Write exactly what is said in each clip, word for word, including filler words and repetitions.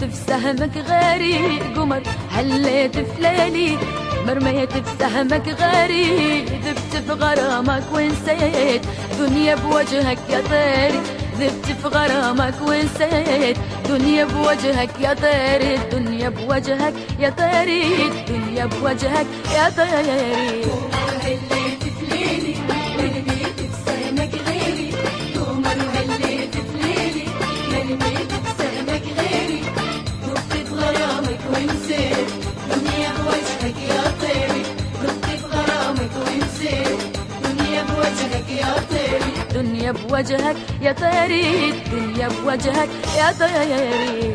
في سهمك غيري قمر هليت في ليلي، مرميت في سهمك غيري، ذبت في غرامك ونسيت دنيا بوجهك يا طيري، ذبت في غرامك ونسيت دنيا بوجهك يا طيري، الدنيا بوجهك يا طيري، الدنيا بوجهك يا طيري. هليت في ليلي مرميت في سهمك غيري، قمر هليت في ليلي مرميت في سهمك غيري، ذبت في غرامك ونسيت دنيا بوجهك يا طيري، ذبت في غرامك ونسيت دنيا بوجهك يا طيري، دنيا بوجهك يا طيري، الدنيا بوجهك يا طيري.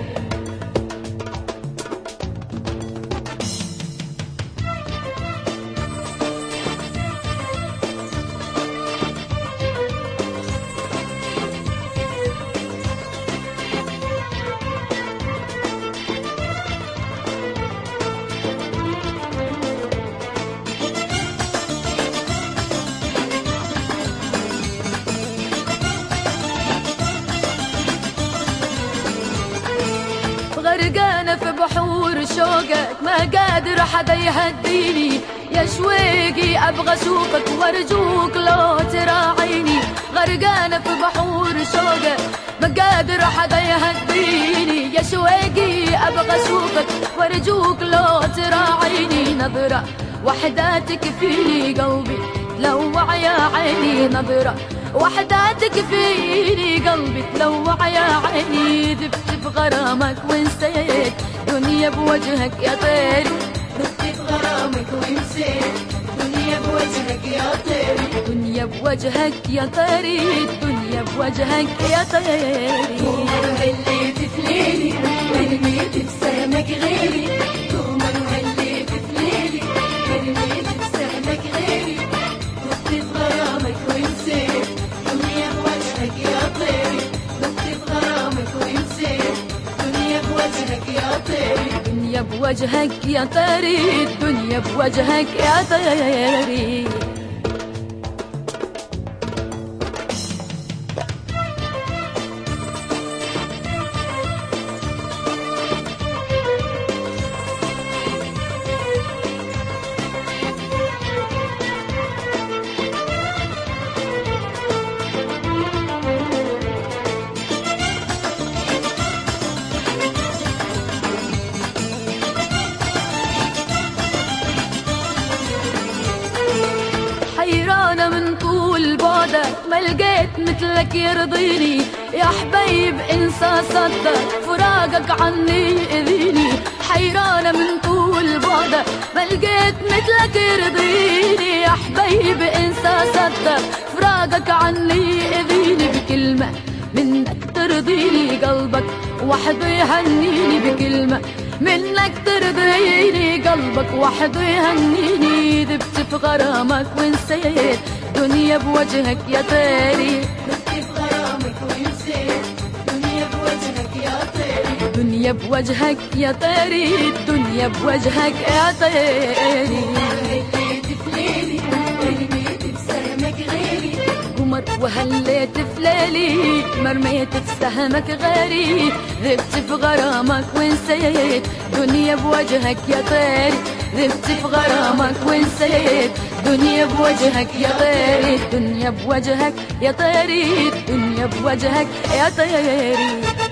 غرقانة في بحور شوقك ما قادر حدا يهديني، يا شويقي أبغى أشوفك وأرجوك لو تراعيني، غرقانة في بحور شوقك ما قادر حدا يهديني، يا شويقي أبغى أشوفك وأرجوك لو تراعيني، نظرة وحدة تكفيني قلبي تلوع يا عيني، نظرة وحدة تكفيني قلبي تلوع يا عيني، ذبت في غرامك ونسيت دنيا بوجهك يا طيري، ذبت في غرامك ونسيت دنيا بوجهك يا طيري، دنيا بوجهك يا طيري، الدنيا بوجهك يا طيري. قمر هليت في ليلي مرميت في سهمك غيري، قمر هليت في ليلي مرميت في سهمك غيري، ذبت في غرامك ونسيت دنيا بوجهك يا طيري، ذبت في غرامك ونسيت دنيا بوجهك يا طيري، الدنيا بوجهك يا طيري، الدنيا بوجهك يا طيري. حيرانة من طول بعدك ما لقيت مثلك يرضيني، يا حبيب انسى صدق فراقك عني يأذيني، حيرانة من طول بعدك ما لقيت مثلك يرضيني، يا حبيب انسى صدق فراقك عني يأذيني، بكلمة منك ترضيني قلبك وحده يهنيني، بكلمة منك ترضيني قلبك وحده يهنيني، ذبت في غرامك ونسيت دنيا بوجهك يا طيري، ذبت في غرامك ونسيت دنيا بوجهك يا طيري، دنيا بوجهك يا طيري، الدنيا بوجهك يا طيري. هليت في ليلي مرميت في سهمك غيري، قمر وهليت في ليلي مرميت في سهمك غيري، ذبت في غرامك ونسيت دنيا بوجهك يا طيري، ذبت في غرامك ونسيت دنيا بوجهك يا طيري، الدنيا بوجهك يا طيري، الدنيا بوجهك يا طيري.